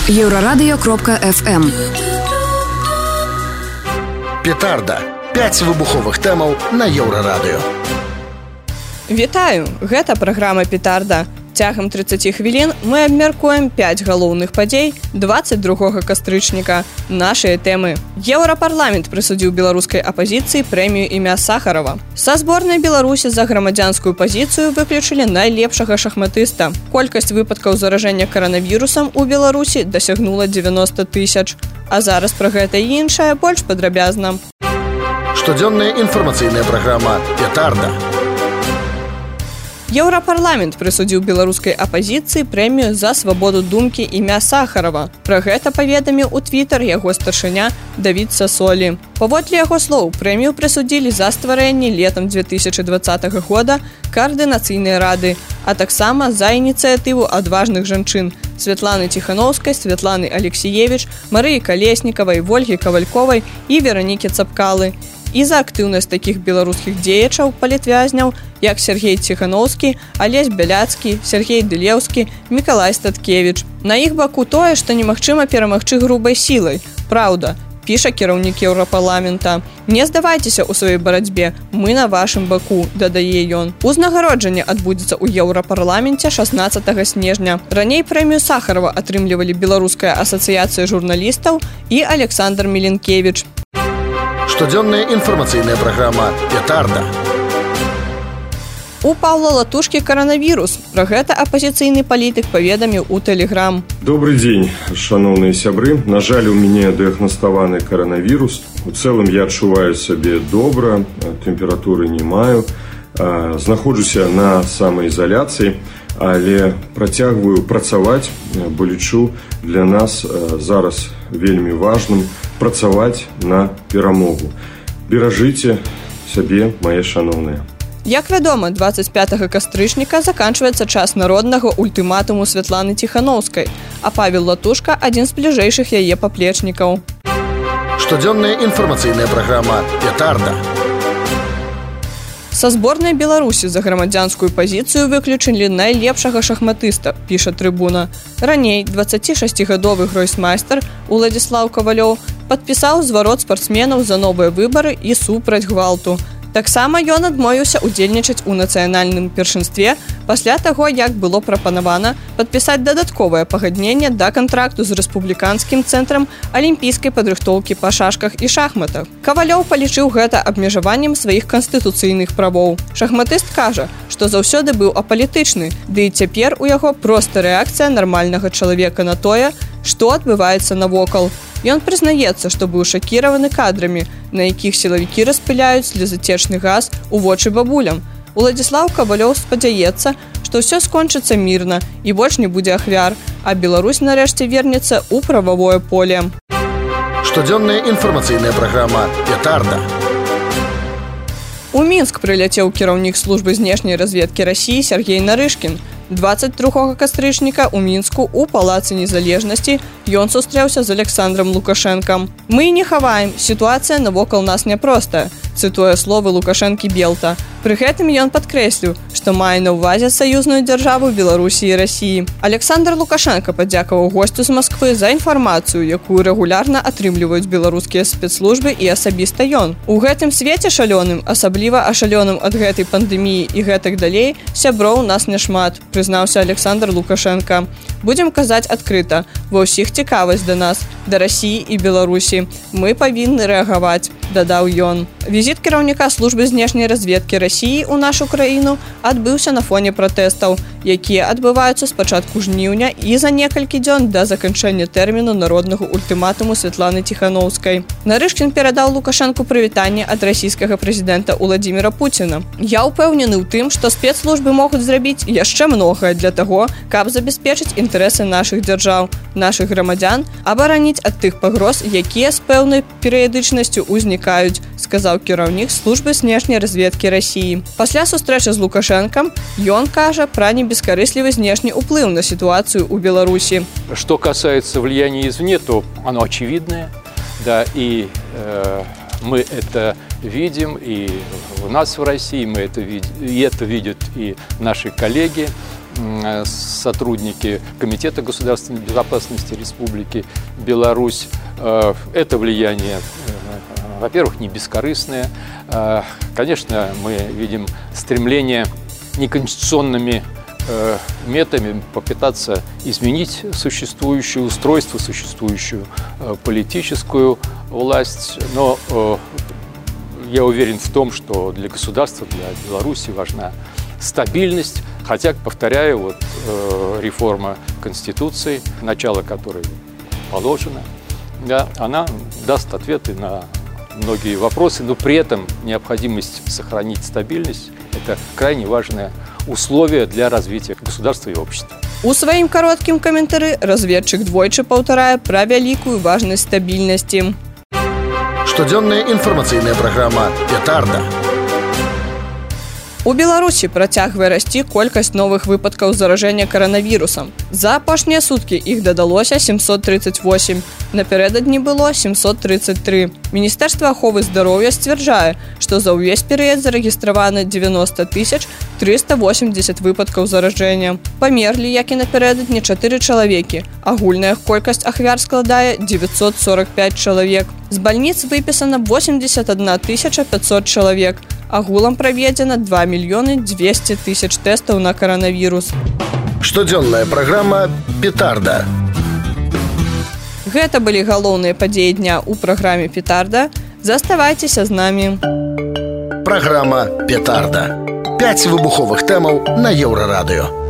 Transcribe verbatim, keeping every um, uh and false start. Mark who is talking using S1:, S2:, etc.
S1: Еврорадио кропка эф эм.
S2: Петарда. пяць выбуховых тэмаў на Еўрарадыё.
S3: Вітаю! Гэта праграма «Петарда». Цягам трыццаць хвілін мы абмяркуем пяць галоўных падзей дваццаць другога кастрычніка. Нашыя тэмы. Еўрапарламент прысудзіў беларускай апазіцыі прэмію імя Сахарова. Са зборнай Беларусі за грамадзянскую пазіцыю выключылі найлепшага шахматыста. Колькасць выпадкаў заражэння каранавірусам у Беларусі дасягнула дзевяноста тысяч. А зараз пра гэта і іншае больш падрабязна.
S2: Штодзённая інфармацыйная праграма «Петарда».
S3: Еўрапарламент прысудзіў беларускай апазіцыі прэмію за свабоду думкі імя Сахарова. Пра гэта паведаміў у твітар яго старшыня Давід Сасолі. Паводле яго слоў, прэмію прысудзілі за стварэнне летам дзве тысячы дваццатага года каардынацыйнай рады, а таксама за ініцыятыву адважных жанчын Святланы Ціханаўскай, Святланы Алексіевіч, Марыі Калеснікавай, Вольгі Кавальковай і Веранікі Цапкалы. І за актыўнасць такіх беларускіх дзеячаў, палітвязняў, як Сергей Ціханаўскі, Алесь Бяляцкі, Сергей Дылеўскі, Мікалай Статкевіч. На іх баку тое, што немагчыма перамагчы грубай сілай. Праўда, піша кіраўнік Еўрапарламента. Не здавайцеся ў сваёй барацьбе, мы на вашым баку, дадае ён. Узнагароджанне адбудзецца ў Еўрапарламенце шаснаццатага снежня. Раней прэмію Сахарова атрымлівалі Беларуская асацыяцыя журналістаў і Александр Міленкевіч.
S2: Штодзённая інфармацыйная праграма «Петарда».
S3: У Паўла Латушкі каранавірус. Пра гэта апазіцыйны палітык паведаміў у Тэлеграм.
S4: Добрый дзень, шановные сябры. На жаль, у мяне дыягнаставаны каранавірус. У цэлым я адчуваю сябе добра, тэмпературы не маю. Знаходжуся на самаізаляцыі, але працягваю працаваць, бо лічу для нас зараз вельмі важным працаваць на перамогу. Беражыце сябе, мае шановныя.
S3: Як вядома, дваццаць пятага кастрычніка заканчваецца час народнага ультыматуму Святланы Ціханаўскай, а Павел Латушка – адзін з бліжэйшых яе паплечнікаў.
S2: Штодзённая інфармацыйная праграма «Петарда».
S3: Са зборнай Беларусі за грамадзянскую пазіцыю выключылі найлепшага шахматыста, піша Трыбуна. Раней дваццацішасцігадовы гройсмайстар Уладзіслаў Кавалёў падпісаў зварот спартсменаў за новыя выбары і супраць гвалту. Таксама ён адмовіўся удзельнічаць у нацыянальным першынстве пасля таго, як было прапанавана падпісаць дадатковае пагадненне да кантракту з рэспубліканскім цэнтрам алімпійскай падрыхтоўкі па шашках і шахматах. Кавалёў палічыў гэта абмежаваннем сваіх канстытуцыйных правоў. Шахматыст кажа, што заўсёды быў апалітычны, ды і цяпер у яго проста рэакцыя нармальнага чалавека на тое, што адбываецца навокал. Ён прызнаецца, што быў шакіраваны кадрамі, на якіх сілавікі распыляюць слезатечны газ у вочы бабулям. Уладзіслаў Кавалёў спадзяецца, што ўсё скончыцца мірна і больш не будзе ахвяр, а Беларусь нарэшце вернецца ў прававое поле.
S2: Штодзённая інфармацыйная праграма «Петарда».
S3: У Мінск прыляцеў кіраўнік службы знешняй разведкі Расіі Сергей Нарышкін. дваццаць другога кастрычніка ў Мінску ў Палацы Незалежнасці ён сустрэўся з Александром Лукашэнкам. Мы не хаваем, сітуацыя навокал нас няпростая, цытуе словы Лукашэнкі Белта. Пры гэтым ён падкрэсліў, што мае на ўвазе саюзную дзяржаву Беларусі і Расіі. Александр Лукашенко падзякаваў госцю з Масквы за інфармацыю, якую рэгулярна атрымліваюць беларускія спецслужбы і асабіста ён. У гэтым свеце шалёным, асабліва ашалёным ад гэтай пандэміі і гэтак далей, сяброў нас няшмат, прызнаўся Александр Лукашенко. Будзем казаць адкрыта, ва ўсіх цікавасць да нас, да Расіі і Беларусі. Мы павінны рэагаваць, дадаў ён. Візіт кіраўніка службы знешняй разведкі Расіі ў нашу краіну адбыўся на фоне пратэстаў, якія адбываюцца з пачатку жніўня і за некалькі дзён да заканчэння тэрміну народнага ультыматуму Святланы Ціханаўскай. Нарышкін перадаў Лукашэнку прывітанне ад расійскага прэзідэнта Уладзіміра Пуціна. Я ўпэўнены ў тым, што спецслужбы могуць зрабіць яшчэ многае для таго, каб забяспечыць інтарэсы нашых дзяржаў, нашых грамадзян, абараніць ад тых пагроз, якія з пэўнай перыядычнасцю ўзнікаюць, сказаў кіраўнік службы знешняй разведкі Расіі. Пасля сустрэчы з Лукашэнкам ён кажа пра небескарыслівы знешні ўплыў на ситуацию у Беларуси.
S5: Что касается влияния извне, то оно очевидное, да, и э, мы это видим, и у нас в России мы это видим, и это видят и наши коллеги сотрудники Комитета государственной безопасности Республики Беларусь. Это влияние, во-первых, не бескорыстное. Конечно, мы видим стремление неконституционными методами попытаться изменить существующее устройство, существующую политическую власть. Но я уверен в том, что для государства, для Беларуси важна стабильность. Хотя, повторяю, вот, реформа Конституции, начало которой положено, да, она даст ответы на многие вопросы, но при этом необходимость сохранить стабильность – это крайне важное условие для развития государства и общества.
S3: У сваім кароткім каментары разведчык двойчы паўтарае пра вялікую важнасць стабільнасці.
S2: Штодзённая інфармацыйная праграма «Петарда».
S3: У Беларусі працягвае расці колькасць новых выпадкаў заражэння каранавірусам. За апошнія суткі іх дадалося сямсот тридцать восемь, напярэдадні было семьсот тридцать три. Міністэрства аховы здароўя сцвярджае, што за ўвесь перыяд зарэгістраваны девяносто тысяч триста восемьдесят выпадкаў заражэння. Памерлі, як і напярэдадні, чатыры чалавекі. Агульная колькасць ахвяр складае девятьсот сорок пять чалавек. З бальніц выпісана восемьдесят одна тысяча пятьсот чалавек. Агулам праведзена два мільёны двести тысяч тэстаў на каранавірус.
S2: Штодзённая праграма «Петарда».
S3: Гэта былі галоўныя падзеі дня ў праграме «Петарда». Заставайцеся з намі.
S2: Праграма «Петарда». Пяць выбуховых тэмаў на Еўрарадыё.